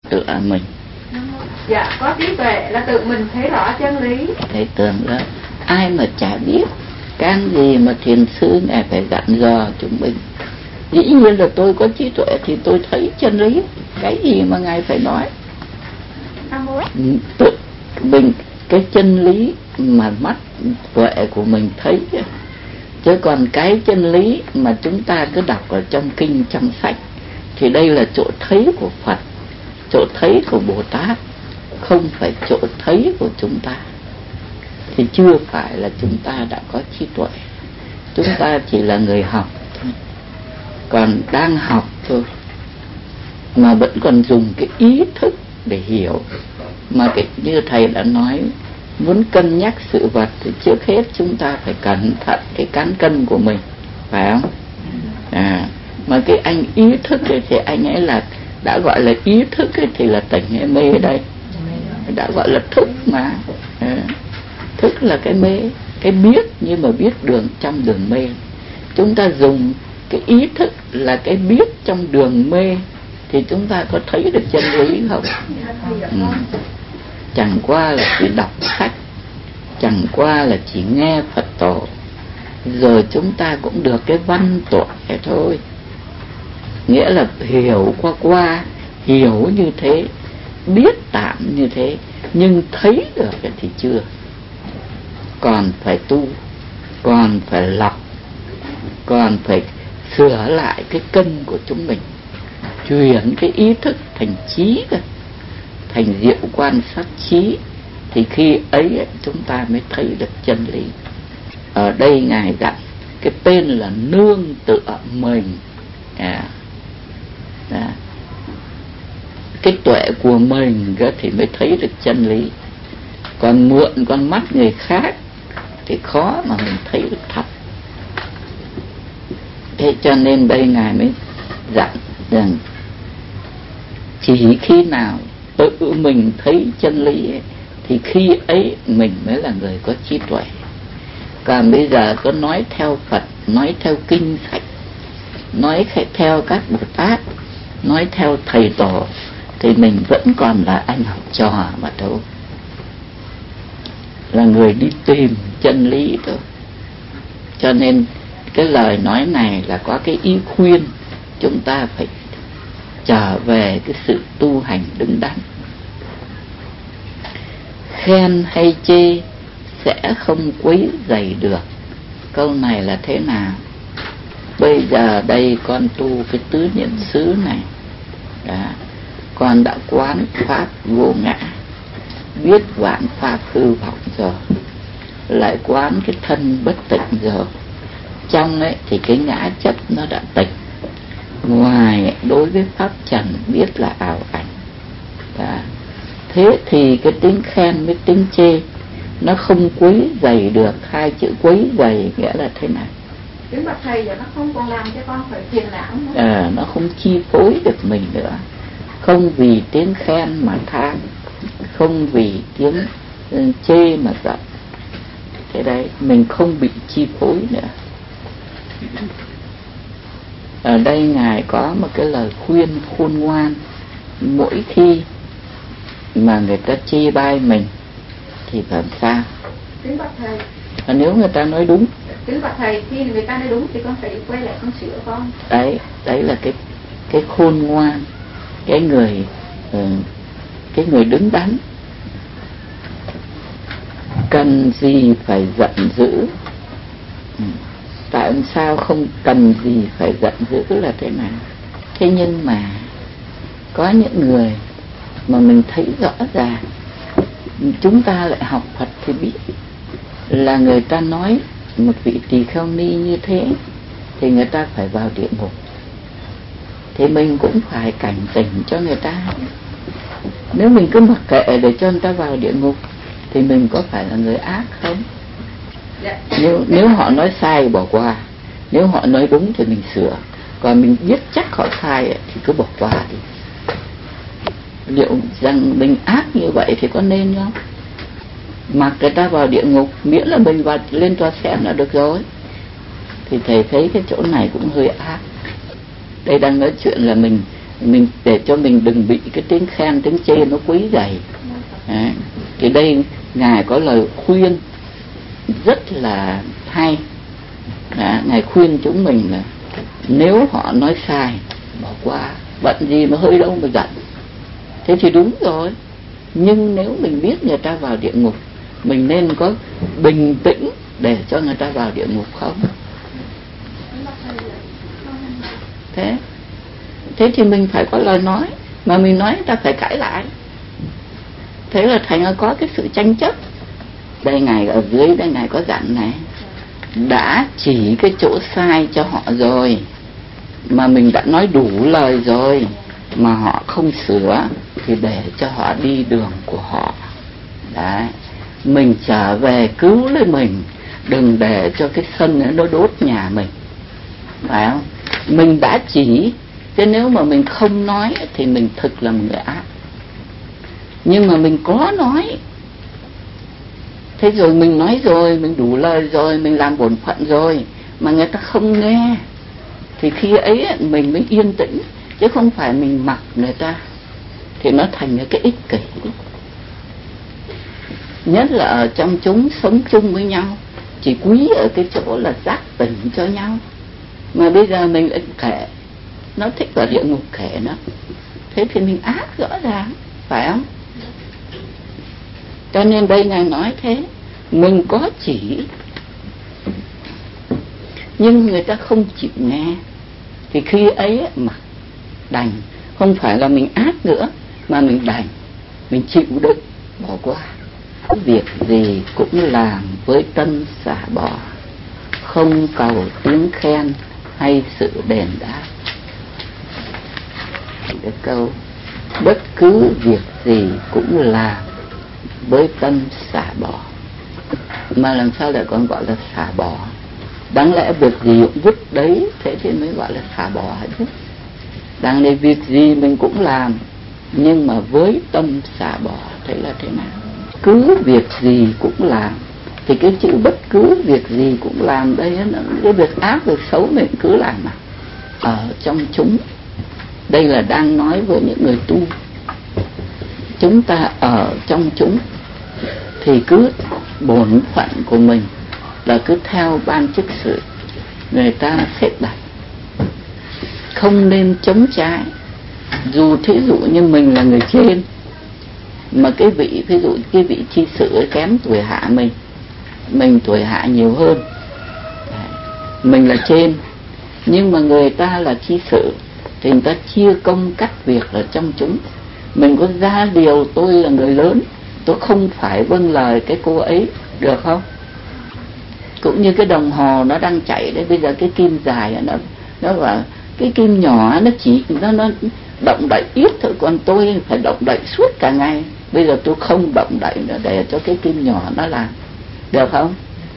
tự mình. Dạ, có trí tuệ là tự mình thấy rõ chân lý. Thầy tưởng là ai mà chả biết, can gì mà thiền sư ngài phải dặn dò chúng mình. Dĩ nhiên là tôi có trí tuệ thì tôi thấy chân lý, cái gì mà ngài phải nói. Tự mình cái chân lý mà mắt tuệ của mình thấy, chứ còn cái chân lý mà chúng ta cứ đọc ở trong kinh trong sách thì đây là chỗ thấy của Phật, chỗ thấy của Bồ Tát, không phải chỗ thấy của chúng ta. Thì chưa phải là chúng ta đã có trí tuệ, chúng ta chỉ là người học thôi, còn đang học thôi, mà vẫn còn dùng cái ý thức để hiểu. Mà cái như thầy đã nói, muốn cân nhắc sự vật thì trước hết chúng ta phải cẩn thận cái cán cân của mình, phải không? Mà cái anh ý thức ấy thì anh ấy là đã gọi là ý thức ấy thì là tỉnh hay mê đây, đã gọi là thức mà. Thức là cái mê, cái biết, nhưng mà biết đường trong đường mê. Chúng ta dùng cái ý thức là cái biết trong đường mê thì chúng ta có thấy được chân lý không? Chẳng qua là chỉ đọc sách, chẳng qua là chỉ nghe Phật tổ, rồi chúng ta cũng được cái văn tuệ thôi. Nghĩa là hiểu qua, hiểu như thế, biết tạm như thế, nhưng thấy được thì chưa. Còn phải tu, còn phải lọc, còn phải sửa lại cái cân của chúng mình, chuyển cái ý thức thành trí, thành diệu quan sát trí, thì khi ấy chúng ta mới thấy được chân lý. Ở đây ngài dặn cái tên là nương tựa mình. Cái tuệ của mình thì mới thấy được chân lý, còn mượn con mắt người khác thì khó mà mình thấy được thật. Thế cho nên đây ngài mới dặn rằng chỉ khi nào tự mình thấy chân lý ấy, thì khi ấy mình mới là người có trí tuệ. Còn bây giờ có nói theo Phật, nói theo kinh sách, nói theo các Bồ Tát, nói theo thầy tổ, thì mình vẫn còn là anh học trò mà thôi, là người đi tìm chân lý thôi. Cho nên cái lời nói này là có cái ý khuyên chúng ta phải trở về cái sự tu hành đứng đắn. Khen hay chê sẽ không quấy rầy được. Câu này là thế nào? Bây giờ đây con tu cái tứ niệm xứ này, con đã quán pháp vô ngã, biết vạn pháp hư vọng rồi, lại quán cái thân bất tịnh rồi. Trong ấy thì cái ngã chấp nó đã tịnh, ngoài đối với pháp trần biết là ảo ảnh. Thế thì cái tính khen với tính chê nó không quấy rầy được. Hai chữ quấy rầy nghĩa là thế nào? Tiếng bạch thầy giờ nó không còn làm cho con phải phiền não nữa. Nó không chi phối được mình nữa. Không vì tiếng khen mà than, không vì tiếng chê mà giận. Thế đấy, mình không bị chi phối nữa. Ở đây ngài có một cái lời khuyên khôn ngoan. Mỗi khi mà người ta chê bai mình thì làm sao? Kính bạch thầy, nếu người ta nói đúng, kính bạch thầy, khi người ta nói đúng thì con phải quay lại con sửa con. Đấy là cái khôn ngoan, cái người đứng đắn. Cần gì phải giận dữ? Tại sao không cần gì phải giận dữ là thế nào? Thế nhưng mà có những người mà mình thấy rõ ràng, chúng ta lại học Phật thì biết là người ta nói một vị tỳ kheo ni như thế thì người ta phải vào địa ngục, thì mình cũng phải cảnh tỉnh cho người ta. Nếu mình cứ mặc kệ để cho người ta vào địa ngục thì mình có phải là người ác không? Nếu họ nói sai bỏ qua, nếu họ nói đúng thì mình sửa, còn mình biết chắc họ sai thì cứ bỏ qua đi. Liệu rằng mình ác như vậy thì có nên không? Mặc người ta vào địa ngục, miễn là mình vào lên tòa xem là được rồi. Thì thầy thấy cái chỗ này cũng hơi ác. Đây đang nói chuyện là mình mình để cho mình đừng bị cái tiếng khen tiếng chê nó quấy rầy. Thì đây Ngài có lời khuyên rất là hay. Ngài khuyên chúng mình là nếu họ nói sai bỏ qua, bận gì mà hơi đâu mà giận. Thế thì đúng rồi, nhưng nếu mình biết người ta vào địa ngục, mình nên có bình tĩnh để cho người ta vào địa ngục không? Thế thì mình phải có lời nói, mà mình nói người ta phải cãi lại. Thế là thành ra có cái sự tranh chấp. Đây Ngài ở dưới đây Ngài có dặn này, đã chỉ cái chỗ sai cho họ rồi, mà mình đã nói đủ lời rồi mà họ không sửa, thì để cho họ đi đường của họ. Đấy, mình trở về cứu lấy mình, đừng để cho cái sân nó đốt nhà mình, phải không? Mình đã chỉ, chứ nếu mà mình không nói thì mình thực là một người ác. Nhưng mà mình có nói, thế rồi mình nói rồi, mình đủ lời rồi, mình làm bổn phận rồi, mà người ta không nghe, thì khi ấy mình mới yên tĩnh, chứ không phải mình mặc người ta, thì nó thành cái ích kỷ. Nhất là ở trong chúng sống chung với nhau, chỉ quý ở cái chỗ là giác tỉnh cho nhau. Mà bây giờ mình lại kể, nó thích vào địa ngục kể nó, thế thì mình ác rõ ràng, phải không? Cho nên đây Ngài nói thế, mình có chỉ, nhưng người ta không chịu nghe, thì khi ấy mà đành, không phải là mình ác nữa, mà mình đành, mình chịu đựng, bỏ qua. Việc gì cũng làm với tâm xả bỏ, không cầu tiếng khen hay sự đền đáp. Cái câu bất cứ việc gì cũng làm với tâm xả bỏ, mà làm sao lại còn gọi là xả bỏ? Đáng lẽ việc gì cũng vứt đấy, thế thì mới gọi là xả bỏ hả chứ? Đáng lẽ việc gì mình cũng làm, nhưng mà với tâm xả bỏ, thế là thế nào? Cứ việc gì cũng làm, thì cái chữ bất cứ việc gì cũng làm đây, cái việc ác việc xấu mình cứ làm mà. Ở trong chúng, đây là đang nói với những người tu. Chúng ta ở trong chúng thì cứ bổn phận của mình là cứ theo ban chức sự người ta xếp đặt, không nên chống trái. Dù thí dụ như mình là người trên, mà cái vị, ví dụ cái vị chi sự kém tuổi hạ mình tuổi hạ nhiều hơn, mình là trên, nhưng mà người ta là chi sự, thì người ta chia công cắt việc ở trong chúng. Mình có ra điều tôi là người lớn, tôi không phải vâng lời cái cô ấy, được không? Cũng như cái đồng hồ nó đang chạy đấy, bây giờ cái kim dài nó vào, cái kim nhỏ nó chỉ nó động đậy ít thôi, còn tôi phải động đậy suốt cả ngày. Bây giờ tôi không động đậy nữa để cho cái kim nhỏ nó làm, được không?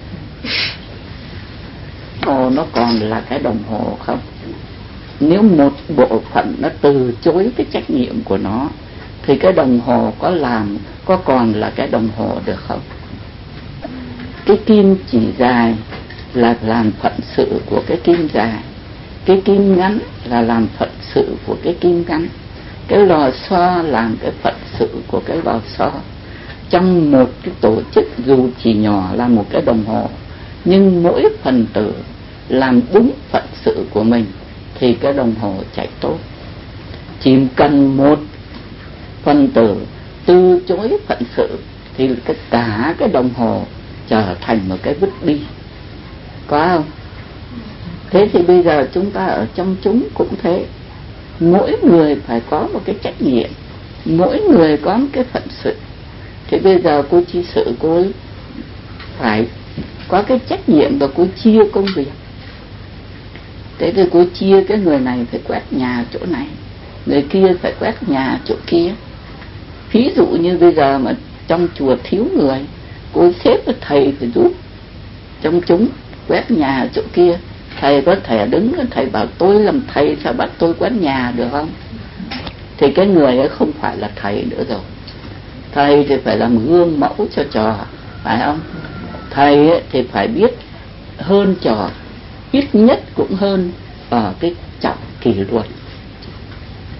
Hồ nó còn là cái đồng hồ không? Nếu một bộ phận nó từ chối cái trách nhiệm của nó, thì cái đồng hồ có còn là cái đồng hồ được không? Cái kim chỉ dài là làm phận sự của cái kim dài, cái kim ngắn là làm phận sự của cái kim ngắn, cái lò xo làm cái phận sự của cái lò xo. Trong một cái tổ chức dù chỉ nhỏ là một cái đồng hồ, nhưng mỗi phần tử làm đúng phận sự của mình thì cái đồng hồ chạy tốt. Chỉ cần một phần tử từ chối phận sự thì cả cái đồng hồ trở thành một cái vứt đi, có không? Thế thì bây giờ chúng ta ở trong chúng cũng thế, mỗi người phải có một cái trách nhiệm, mỗi người có một cái phận sự. Thì bây giờ cô chi sự, cô ấy phải có cái trách nhiệm và cô chia công việc. Thế thì cô chia cái người này phải quét nhà chỗ này, người kia phải quét nhà chỗ kia. Ví dụ như bây giờ mà trong chùa thiếu người, cô xếp thầy phải giúp trong chúng quét nhà chỗ kia. Thầy có thể đứng, thầy bảo tôi làm thầy sao bắt tôi quét nhà được không? Thì cái người ấy không phải là thầy nữa rồi. Thầy thì phải làm gương mẫu cho trò, phải không? Thầy ấy thì phải biết hơn trò, ít nhất cũng hơn ở cái trọng kỷ luật.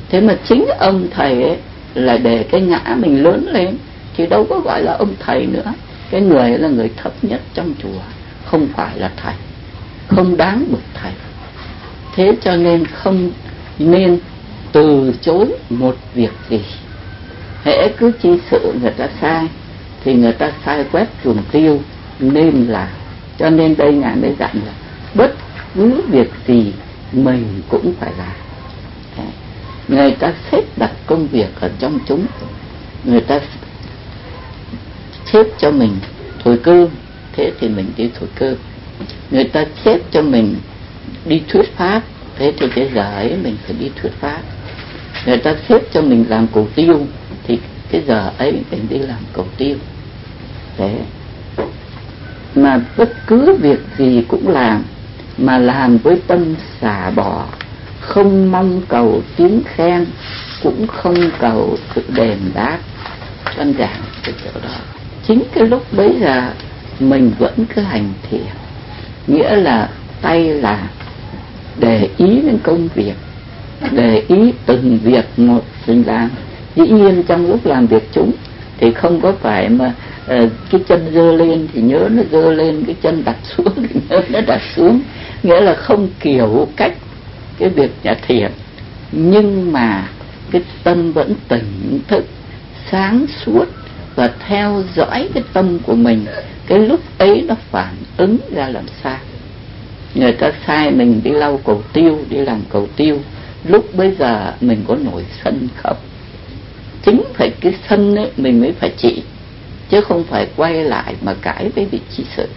Thế mà chính ông thầy ấy là để cái ngã mình lớn lên, thì đâu có gọi là ông thầy nữa. Cái người ấy là người thấp nhất trong chùa, không phải là thầy, không đáng bậc thầy. Thế cho nên không nên từ chối một việc gì. Hễ cứ chi sự người ta sai thì người ta sai quét chuồng tiêu nên là. Cho nên đây Ngài mới dặn là bất cứ việc gì mình cũng phải làm. Người ta xếp đặt công việc ở trong chúng, người ta xếp cho mình thổi cơm, thế thì mình đi thổi cơm. Người ta xếp cho mình đi thuyết pháp, thế thì cái giờ ấy mình phải đi thuyết pháp. Người ta xếp cho mình làm cầu tiêu, thì cái giờ ấy mình đi làm cầu tiêu. Thế mà bất cứ việc gì cũng làm, mà làm với tâm xả bỏ, không mong cầu tiếng khen, cũng không cầu sự đền đáp. Đơn giản cái chỗ đó. Chính cái lúc bấy giờ mình vẫn cứ hành thiền, nghĩa là tay làm, để ý đến công việc, để ý từng việc một mình làm. Dĩ nhiên trong lúc làm việc chúng thì không có phải mà cái chân giơ lên thì nhớ nó giơ lên, cái chân đặt xuống thì nhớ nó đặt xuống, nghĩa là không kiểu cách cái việc nhà thiền. Nhưng mà cái tâm vẫn tỉnh thức, sáng suốt và theo dõi cái tâm của mình. Cái lúc ấy nó phản ứng ra làm sao. Người ta sai mình đi lau cầu tiêu, đi làm cầu tiêu, lúc bây giờ mình có nổi sân không? Chính phải cái sân ấy mình mới phải trị, chứ không phải quay lại mà cãi với vị trí sự.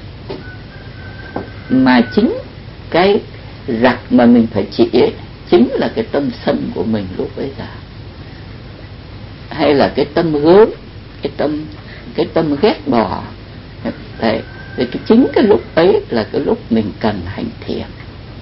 Mà chính cái giặc mà mình phải trị ấy chính là cái tâm sân của mình lúc bây giờ, hay là cái tâm gớm, cái tâm ghét bỏ. Đấy, thì chính cái lúc ấy là cái lúc mình cần hành thiền.